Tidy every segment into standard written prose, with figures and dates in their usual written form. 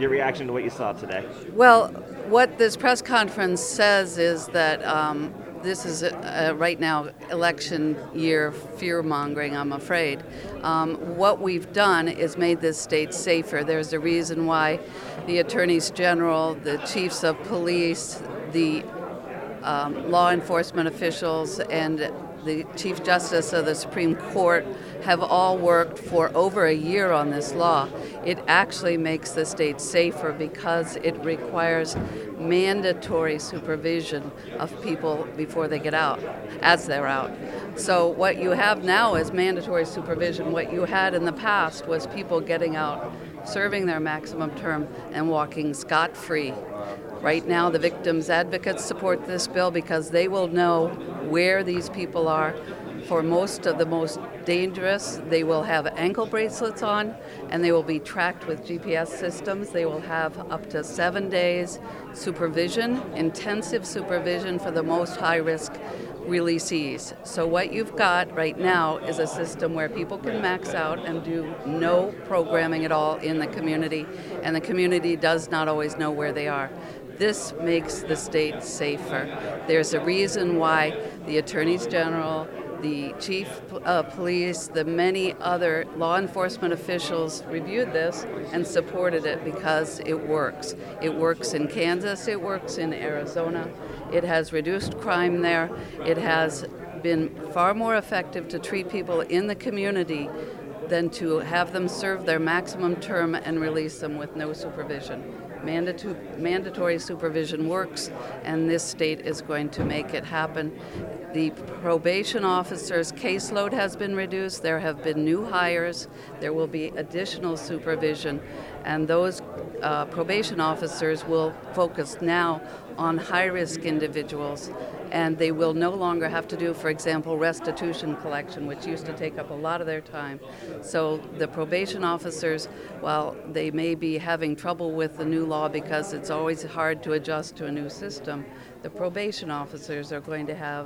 your reaction to what you saw today? Well, what this press conference says is that this is right now election year fear-mongering, I'm afraid. What we've done is made this state safer. There's a reason why the attorneys general, the chiefs of police, the law enforcement officials, and the Chief Justice of the Supreme Court have all worked for over a year on this law. It actually makes the state safer because it requires mandatory supervision of people before they get out, as they're out. So what you have now is mandatory supervision. What you had in the past was people getting out, serving their maximum term, and walking scot-free. Right now, the victims' advocates support this bill because they will know where these people are. For most of the most dangerous, they will have ankle bracelets on, and they will be tracked with GPS systems. They will have up to 7 days supervision, intensive supervision for the most high-risk releasees. So what you've got right now is a system where people can max out and do no programming at all in the community, and the community does not always know where they are. This makes the state safer. There's a reason why the attorneys general, the chief of police, the many other law enforcement officials reviewed this and supported it because it works. It works in Kansas, it works in Arizona. It has reduced crime there. It has been far more effective to treat people in the community than to have them serve their maximum term and release them with no supervision. Mandatory supervision works, and this state is going to make it happen. The probation officers' caseload has been reduced. There have been new hires. There will be additional supervision, and those probation officers will focus now on high-risk individuals, and they will no longer have to do, for example, restitution collection, which used to take up a lot of their time. So the probation officers, while they may be having trouble with the new law because it's always hard to adjust to a new system, the probation officers are going to have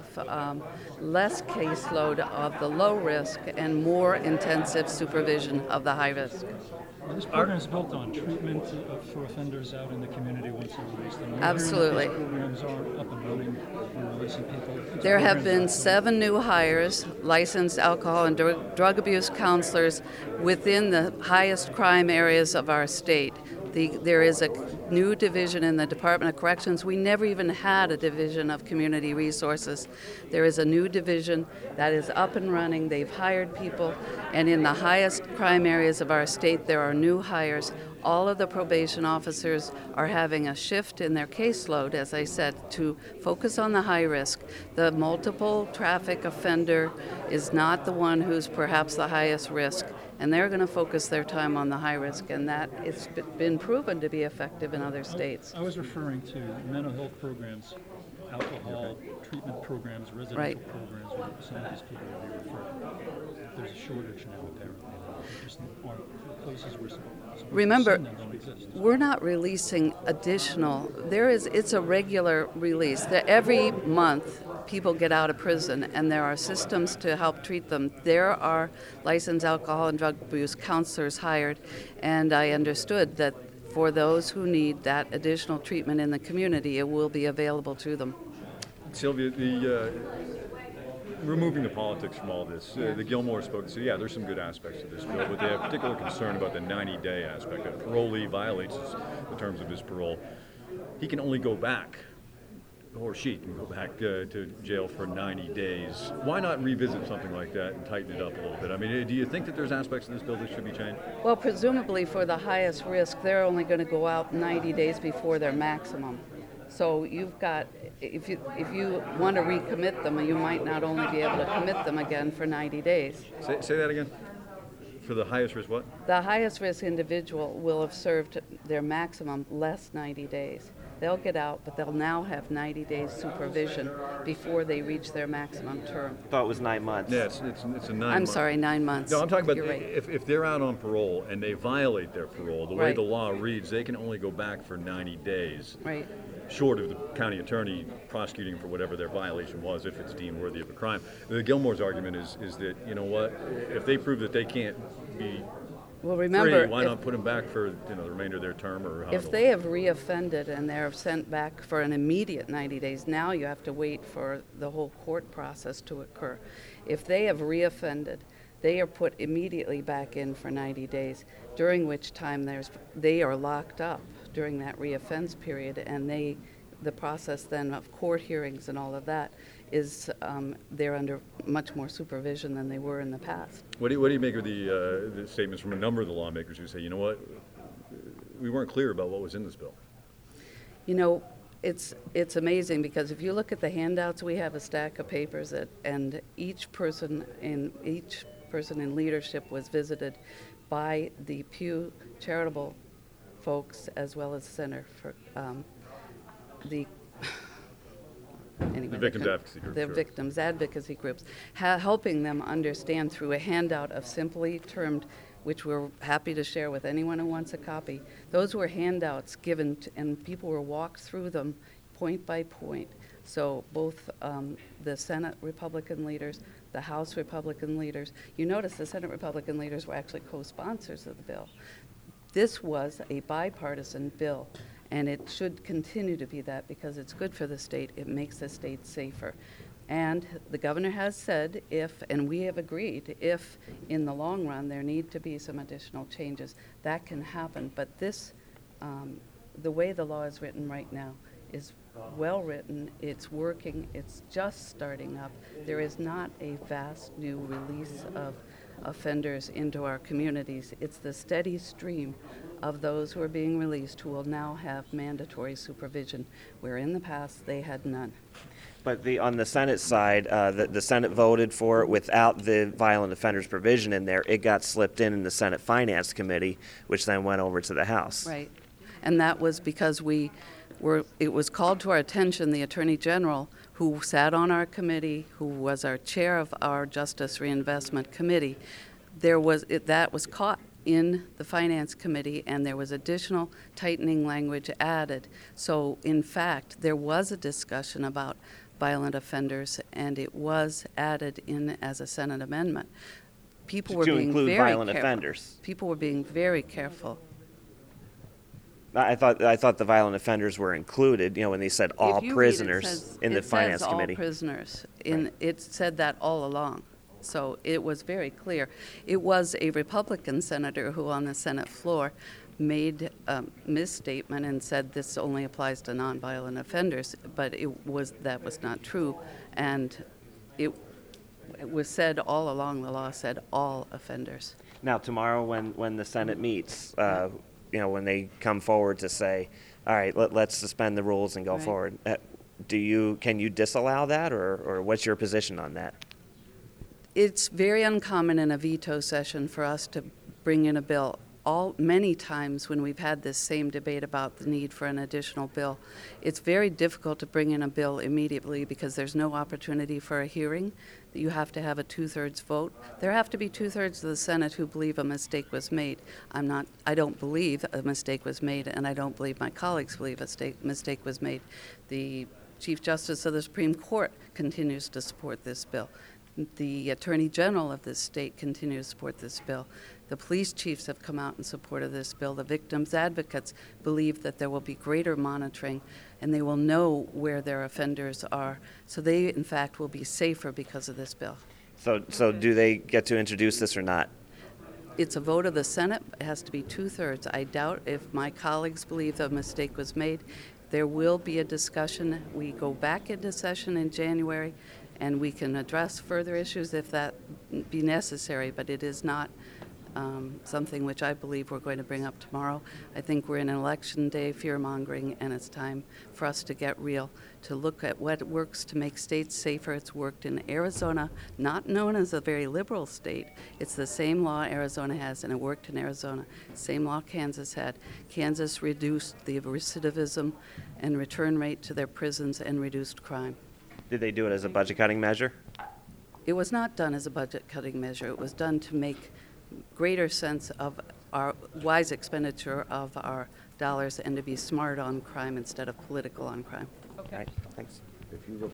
less caseload of the low risk and more intensive supervision of the high risk. This program is built on treatment for offenders out in the community once they're released. Absolutely. These programs are up and running and releasing people. There have been 7 new hires, licensed alcohol and drug abuse counselors within the highest crime areas of our state. There is a new division in the Department of Corrections. We never even had a division of community resources. There is a new division that is up and running. They've hired people, and in the highest crime areas of our state, there are new hires. All of the probation officers are having a shift in their caseload, as I said, to focus on the high risk. The multiple traffic offender is not the one who's perhaps the highest risk, and they're going to focus their time on the high risk, and that it's been proven to be effective in other states. I was referring to mental health programs, alcohol treatment programs, residential Right. programs where some of these people will be referred. There's a shortage now there. Just places where Remember, don't exist. we're not releasing additional. It's a regular release. Every month, people get out of prison, and there are systems to help treat them. There are licensed alcohol and drug abuse counselors hired, and I understood that for those who need that additional treatment in the community, it will be available to them. Sylvia, removing the politics from all this, the Gilmore spoke and said, yeah, there's some good aspects to this bill, but they have particular concern about the 90-day aspect. If a parolee violates the terms of his parole, he can only go back, or she can go back to jail for 90 days. Why not revisit something like that and tighten it up a little bit? I mean, do you think that there's aspects of this bill that should be changed? Well, presumably for the highest risk, they're only going to go out 90 days before their maximum. So you've got, if you want to recommit them, you might not only be able to commit them again for 90 days. Say that again. For the highest risk what? The highest risk individual will have served their maximum less 90 days. They'll get out, but they'll now have 90 days supervision before they reach their maximum term. I thought it was 9 months. Yeah, it's a 9 I'm month. sorry, 9 months. No, I'm talking about You're right. if they're out on parole and they violate their parole, the way Right. the law reads, they can only go back for 90 days. Right. Short of the county attorney prosecuting for whatever their violation was, if it's deemed worthy of a crime. The Gilmore's argument is that, you know what, if they prove that they can't be Well, remember, free, why not put them back for the remainder of their term or how if they have reoffended and they're sent back for an immediate 90 days, now you have to wait for the whole court process to occur. If they have reoffended, they are put immediately back in for 90 days, during which time they are locked up during that reoffense period, and the process then of court hearings and all of that is they're under much more supervision than they were in the past. What do you make of the statements from a number of the lawmakers who say, you know what, we weren't clear about what was in this bill? You know, it's amazing because if you look at the handouts, we have a stack of papers and each person in leadership was visited by the Pew charitable folks as well as Center for the victims advocacy groups. The victims advocacy groups, helping them understand through a handout of simply termed, which we're happy to share with anyone who wants a copy. Those were handouts given, and people were walked through them point by point. So both the Senate Republican leaders, the House Republican leaders, you notice the Senate Republican leaders were actually co-sponsors of the bill. This was a bipartisan bill, and it should continue to be that because it's good for the state. It makes the state safer. And the governor has said and we have agreed, if in the long run there need to be some additional changes, that can happen. But this, the way the law is written right now is well written, it's working, it's just starting up. There is not a vast new release of offenders into our communities. It's the steady stream of those who are being released who will now have mandatory supervision, where in the past they had none. But on the Senate side, the Senate voted for it without the violent offenders provision in there. It got slipped in the Senate Finance Committee, which then went over to the House. Right. And that was because it was called to our attention, the Attorney General, who sat on our committee, who was our chair of our Justice Reinvestment Committee, that was caught in the Finance Committee, and there was additional tightening language added. So, in fact, there was a discussion about violent offenders, and it was added in as a Senate amendment. People were to being include very violent careful. offenders. People were being very careful. I thought the violent offenders were included. When they said all prisoners in the Finance Committee. It says all prisoners. Right. It said that all along. So it was very clear. It was a Republican senator who on the Senate floor made a misstatement and said this only applies to nonviolent offenders, but that was not true. And it was said all along, the law said all offenders. Now, tomorrow when the Senate meets, when they come forward to say, all right, let's suspend the rules and go Right. forward, can you disallow that, or what's your position on that? It's very uncommon in a veto session for us to bring in a bill. Many times when we've had this same debate about the need for an additional bill, it's very difficult to bring in a bill immediately because there's no opportunity for a hearing. You have to have a 2/3 vote. There have to be 2/3 of the Senate who believe a mistake was made. I don't believe a mistake was made, and I don't believe my colleagues believe a mistake was made. The Chief Justice of the Supreme Court continues to support this bill. The Attorney General of this state continues to support this bill. The police chiefs have come out in support of this bill. The victims advocates believe that there will be greater monitoring and they will know where their offenders are. So they, in fact, will be safer because of this bill. So do they get to introduce this or not? It's a vote of the Senate. It has to be 2/3. I doubt if my colleagues believe a mistake was made. There will be a discussion. We go back into session in January, and we can address further issues if that be necessary, but it is not something which I believe we're going to bring up tomorrow. I think we're in an election day fear-mongering, and it's time for us to get real, to look at what works to make states safer. It's worked in Arizona, not known as a very liberal state. It's the same law Arizona has, and it worked in Arizona. Same law Kansas had. Kansas reduced the recidivism and return rate to their prisons and reduced crime. Did they do it as a budget-cutting measure? It was not done as a budget-cutting measure. It was done to make greater sense of our wise expenditure of our dollars and to be smart on crime instead of political on crime. Okay. All right, thanks.